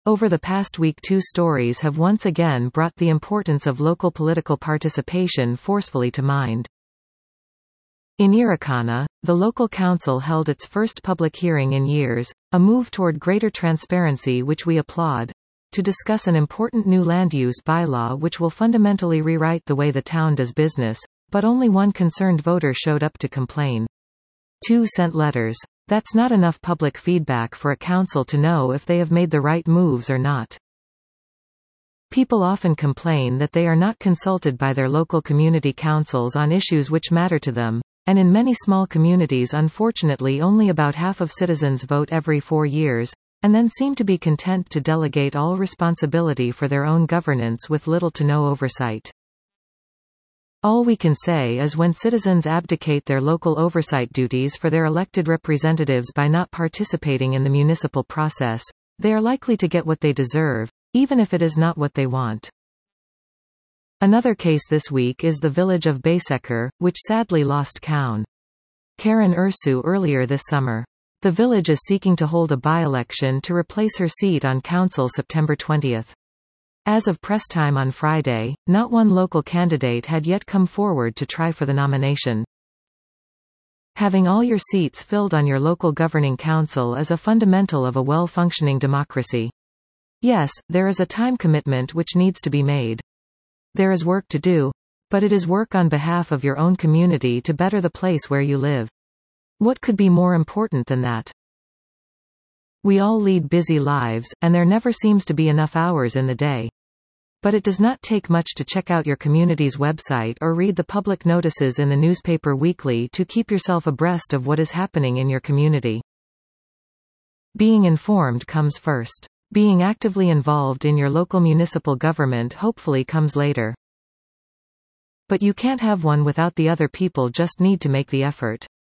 Over the past week, two stories have once again brought the importance of local political participation forcefully to mind. In Irikana, the local council held its first public hearing in years, a move toward greater transparency which we applaud, to discuss an important new land use bylaw which will fundamentally rewrite the way the town does business, but only one concerned voter showed up to complain. 2 sent letters. That's not enough public feedback for a council to know if they have made the right moves or not. People often complain that they are not consulted by their local community councils on issues which matter to them, and in many small communities unfortunately only about half of citizens vote every 4 years, and then seem to be content to delegate all responsibility for their own governance with little to no oversight. All we can say is when citizens abdicate their local oversight duties for their elected representatives by not participating in the municipal process, they are likely to get what they deserve, even if it is not what they want. Another case this week is the village of Baysekar, which sadly lost Kaun Karen Ursu earlier this summer. The village is seeking to hold a by-election to replace her seat on council September 20. As of press time on Friday, not one local candidate had yet come forward to try for the nomination. Having all your seats filled on your local governing council is a fundamental of a well-functioning democracy. Yes, there is a time commitment which needs to be made. There is work to do, but it is work on behalf of your own community to better the place where you live. What could be more important than that? We all lead busy lives, and there never seems to be enough hours in the day. But it does not take much to check out your community's website or read the public notices in the newspaper weekly to keep yourself abreast of what is happening in your community. Being informed comes first. Being actively involved in your local municipal government hopefully comes later. But you can't have one without the other. People just need to make the effort.